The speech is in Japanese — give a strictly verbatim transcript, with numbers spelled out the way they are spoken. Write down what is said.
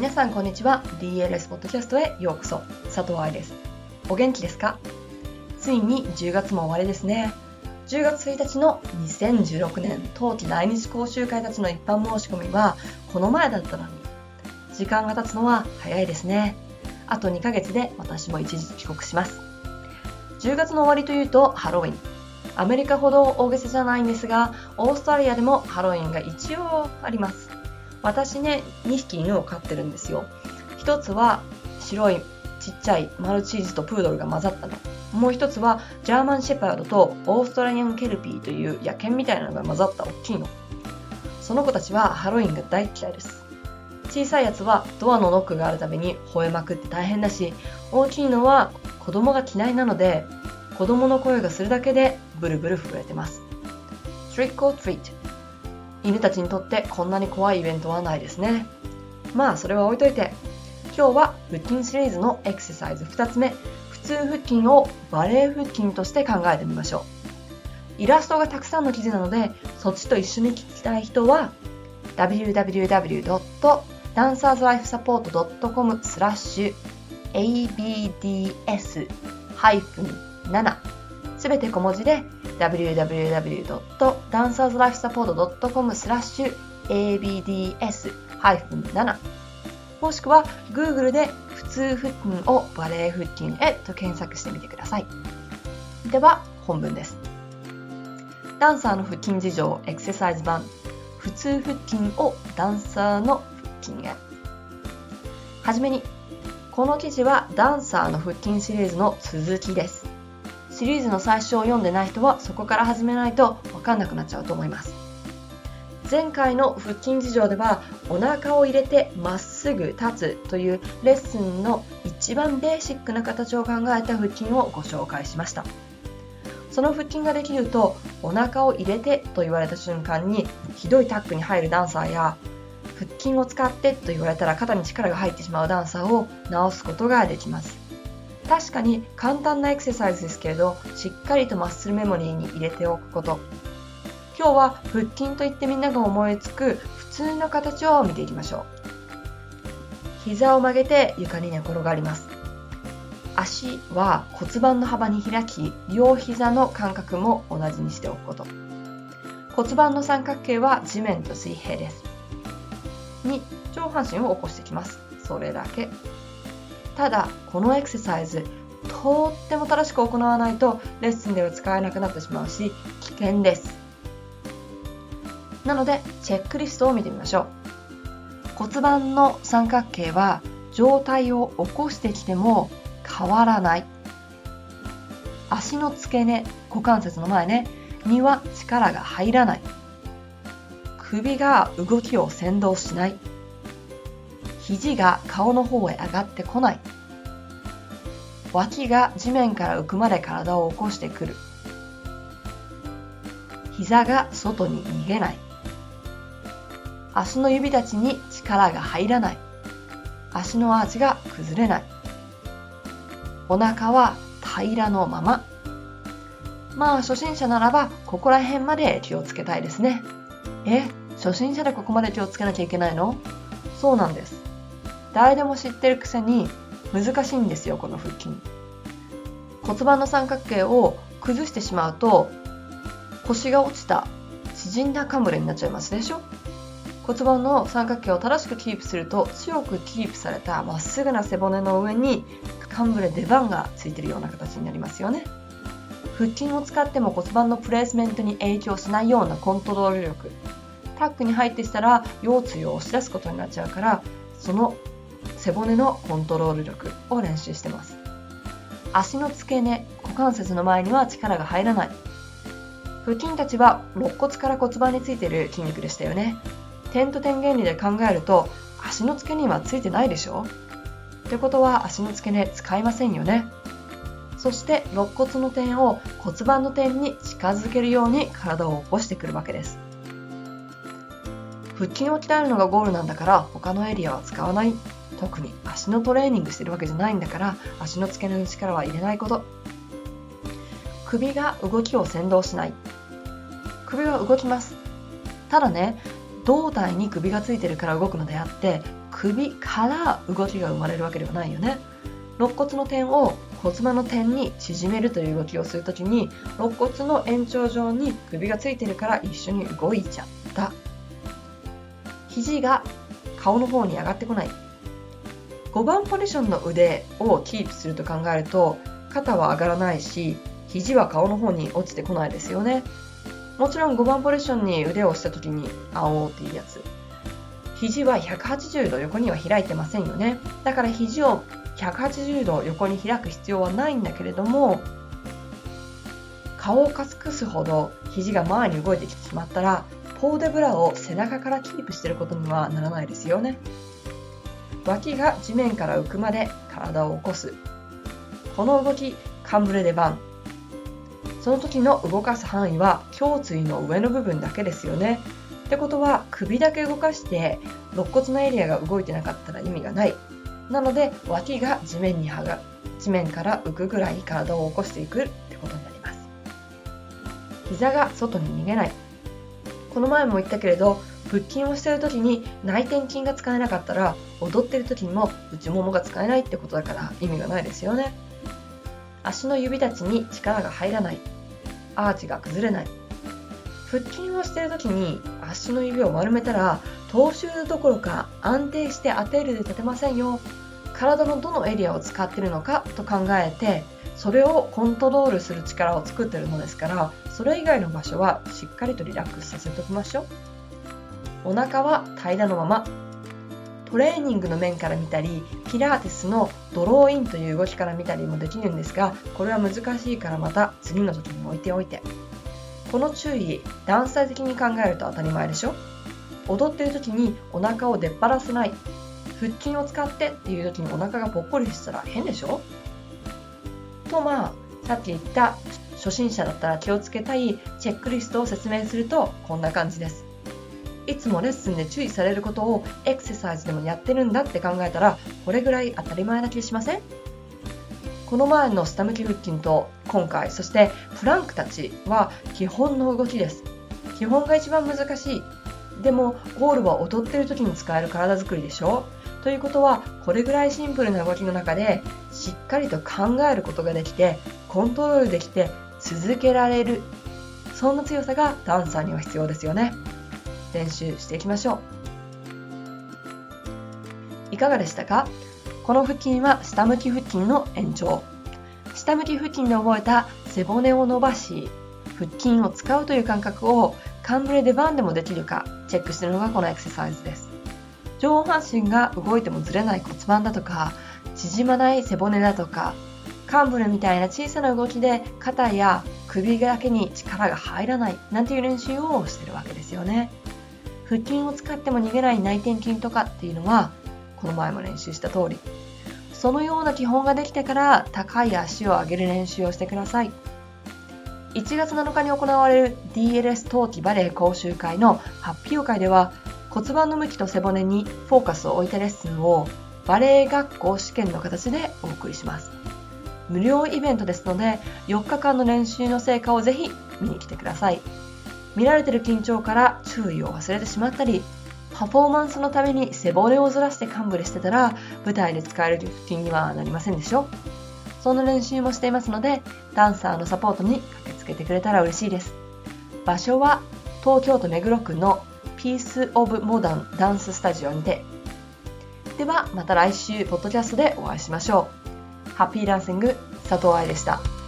皆さんこんにちは。 ディーエルエス ポッドキャストへようこそ。佐藤愛です。お元気ですか？ついにじゅうがつも終わりですね。じゅうがつついたちのにせんじゅうろくねん冬季来日講習会たちの一般申し込みはこの前だったのに、時間が経つのは早いですね。あとにかげつで私も一時帰国します。じゅうがつの終わりというとハロウィン。アメリカほど大げさじゃないんですが、オーストラリアでもハロウィンが一応あります。私ね、にひき犬を飼ってるんですよ。一つは白いちっちゃいマルチーズとプードルが混ざったの。もう一つはジャーマンシェパードとオーストラリアンケルピーという野犬みたいなのが混ざった大きいの。その子たちはハロウィンが大嫌いです。小さいやつはドアのノックがあるたびに吠えまくって大変だし、大きいのは子供が嫌いなので、子供の声がするだけでブルブル震えてます。Trick or treat。犬たちにとってこんなに怖いイベントはないですね。まあそれは置いといて、今日は腹筋シリーズのエクササイズふたつめ、普通腹筋をバレー腹筋として考えてみましょう。イラストがたくさんの記事なので、そっちと一緒に聞きたい人は ダブリューダブリューダブリュードットダンサーズライフサポートドットコムスラッシュエービーディーエスなな すべて小文字で ダブリューダブリューダブリュードットダンサーズライフサポートドットコムスラッシュエービーディーエスなな もしくは Google で普通腹筋をバレー腹筋へと検索してみてください。では本文です。ダンサーの腹筋事情エクササイズ版、普通腹筋をダンサーの腹筋へ。はじめに、この記事はダンサーの腹筋シリーズの続きです。シリーズの最初を読んでない人はそこから始めないと分かんなくなっちゃうと思います。前回の腹筋事情ではお腹を入れてまっすぐ立つというレッスンの一番ベーシックな形を考えた腹筋をご紹介しました。その腹筋ができると、お腹を入れてと言われた瞬間にひどいタックに入るダンサーや、腹筋を使ってと言われたら肩に力が入ってしまうダンサーを直すことができます。確かに簡単なエクササイズですけれど、しっかりとマッスルメモリーに入れておくこと。今日は腹筋といってみんなが思いつく普通の形を見ていきましょう。膝を曲げて床に寝転がります。足は骨盤の幅に開き、両膝の間隔も同じにしておくこと。骨盤の三角形は地面と水平です。に、上半身を起こしてきます。それだけ。ただ、このエクササイズ、とっても正しく行わないとレッスンでは使えなくなってしまうし、危険です。なので、チェックリストを見てみましょう。骨盤の三角形は上体を起こしてきても変わらない。足の付け根、股関節の前ね、には力が入らない。首が動きを先導しない。肘が顔の方へ上がってこない。脇が地面から浮くまで体を起こしてくる。膝が外に逃げない。足の指たちに力が入らない。足のアーチが崩れない。お腹は平らのまま。まあ初心者ならばここら辺まで気をつけたいですね。え、初心者でここまで気をつけなきゃいけないの？そうなんです。誰でも知ってるくせに難しいんですよ、この腹筋。骨盤の三角形を崩してしまうと、腰が落ちた縮んだカンブレになっちゃいますでしょ。骨盤の三角形を正しくキープすると、強くキープされたまっすぐな背骨の上にカンブレ出番がついているような形になりますよね。腹筋を使っても骨盤のプレースメントに影響しないようなコントロール力。タックに入ってしたら腰椎を押し出すことになっちゃうから、その背骨のコントロール力を練習してます。足の付け根、股関節の前には力が入らない。腹筋たちは肋骨から骨盤についている筋肉でしたよね。点と点原理で考えると、足の付け根はついてないでしょ？ってことは足の付け根使いませんよね。そして肋骨の点を骨盤の点に近づけるように体を起こしてくるわけです。腹筋を鍛えるのがゴールなんだから他のエリアは使わない。特に足のトレーニングしてるわけじゃないんだから足の付け根の力は入れないこと。首が動きを先導しない。首は動きます。ただね、胴体に首がついてるから動くのであって、 首から動きが生まれるわけではないよね。肋骨の点を骨盤の点に縮めるという動きをするときに、肋骨の延長上に首がついてるから一緒に動いちゃった。肘が顔の方に上がってこない。ごばんポジションの腕をキープすると考えると、肩は上がらないし、肘は顔の方に落ちてこないですよね。もちろんごばんポジションに腕をしたときに、あおーっていうやつ。肘はひゃくはちじゅうど横には開いてませんよね。だから肘をひゃくはちじゅうど横に開く必要はないんだけれども、顔を隠すほど肘が前に動いてきてしまったら、ポーデブラを背中からキープしていることにはならないですよね。脇が地面から浮くまで体を起こす。この動き、カンブレデバン。その時の動かす範囲は胸椎の上の部分だけですよね。ってことは首だけ動かして肋骨のエリアが動いてなかったら意味がない。なので脇が地面にはが地面から浮くぐらい体を起こしていくってことになります。膝が外に逃げない。この前も言ったけれど、腹筋をしている時に内転筋が使えなかったら踊っている時にも内ももが使えないってことだから意味がないですよね。足の指たちに力が入らない。アーチが崩れない。腹筋をしている時に足の指を丸めたら、トーシューズどころか安定して当てるで立てませんよ。体のどのエリアを使っているのかと考えて、それをコントロールする力を作っているのですから、それ以外の場所はしっかりとリラックスさせておきましょう。お腹は平らのまま。トレーニングの面から見たり、ピラーティスのドローインという動きから見たりもできるんですが、これは難しいからまた次の時に置いておいて。この注意、段差的に考えると当たり前でしょ。踊っている時にお腹を出っ張らせない。腹筋を使ってっていう時にお腹がぽっこりしたら変でしょと、まあ、さっき言った初心者だったら気をつけたいチェックリストを説明するとこんな感じです。いつもレッスンで注意されることをエクササイズでもやってるんだって考えたら、これぐらい当たり前な気しません？この前の下向き腹筋と今回、そしてプランクたちは基本の動きです。基本が一番難しい。でもゴールは踊ってる時に使える体作りでしょ？ということは、これぐらいシンプルな動きの中でしっかりと考えることができて、コントロールできて続けられる。そんな強さがダンサーには必要ですよね。練習していきましょう。いかがでしたか？この腹筋は下向き腹筋の延長。下向き腹筋で覚えた背骨を伸ばし、腹筋を使うという感覚をカンブレでバンでもできるかチェックしているのがこのエクササイズです。上半身が動いてもずれない骨盤だとか、縮まない背骨だとか、カンブレみたいな小さな動きで肩や首だけに力が入らないなんていう練習をしているわけですよね。腹筋を使っても逃げない内転筋とかっていうのは、この前も練習した通り、そのような基本ができてから高い足を上げる練習をしてください。いちがつなのかに行われる ディーエルエス 冬季バレエ講習会の発表会では、骨盤の向きと背骨にフォーカスを置いたレッスンをバレエ学校試験の形でお送りします。無料イベントですので、よっかかんの練習の成果をぜひ見に来てください。見られている緊張から注意を忘れてしまったり、パフォーマンスのために背骨をずらしてカンブレしてたら、舞台で使える腹筋にはなりませんでしょ。そんな練習もしていますので、ダンサーのサポートに駆けつけてくれたら嬉しいです。場所は東京都目黒区のピースオブモダンダンススタジオにて。ではまた来週ポッドキャストでお会いしましょう。ハッピーダンシング佐藤愛でした。